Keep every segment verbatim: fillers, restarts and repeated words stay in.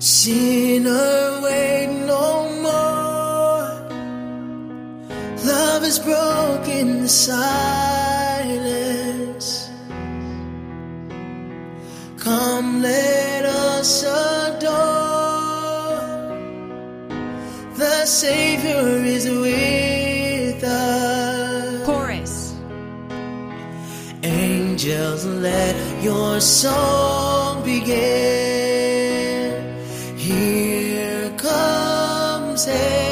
Sinner, wait no more. Love has broken the silence. Come, let us adore. The Savior is with us. Chorus. Angels, let your song begin. Here comes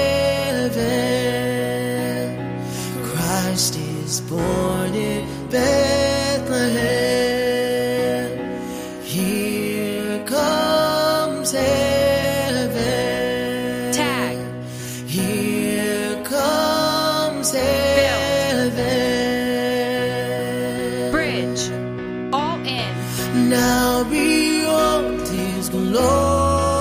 heaven. Christ is born in Bethlehem. Here comes heaven. Tag. Here comes heaven. Bridge. All in. Now behold his glory.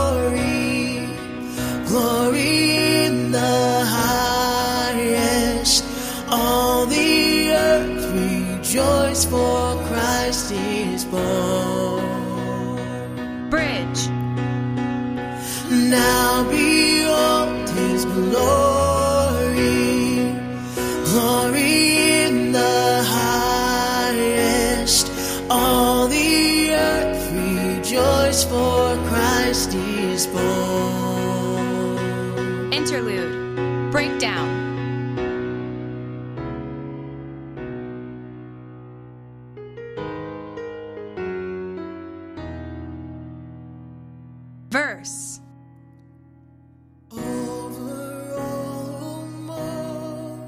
Glory in the highest. All the earth rejoice, for Christ is born. Bridge. Now behold his glory. Glory in the highest. All the earth rejoice, for Christ is born. Interlude. Breakdown. Verse. Over all more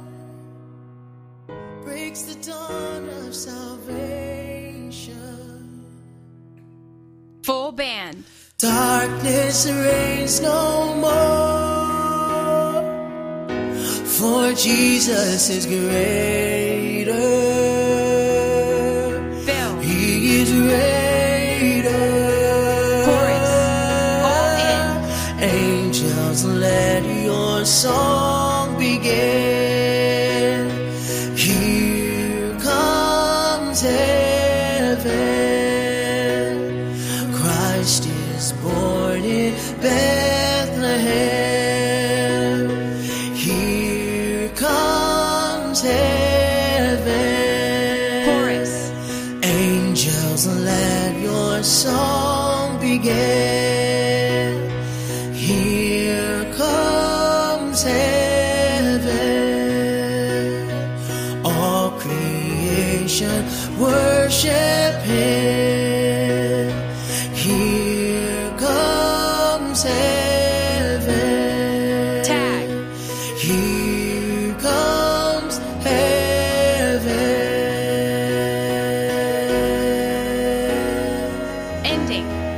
breaks the dawn of salvation. Full band. Darkness reigns no more, for Jesus is greater. Bill. He is greater. Chorus. All in. Angels, let your song begin. Here comes heaven. Christ is born in Bethlehem. Here comes heaven. Chorus. Angels, let your song begin. Here comes heaven. All creation worship him. Here comes heaven. Tag. Here comes heaven. Ending.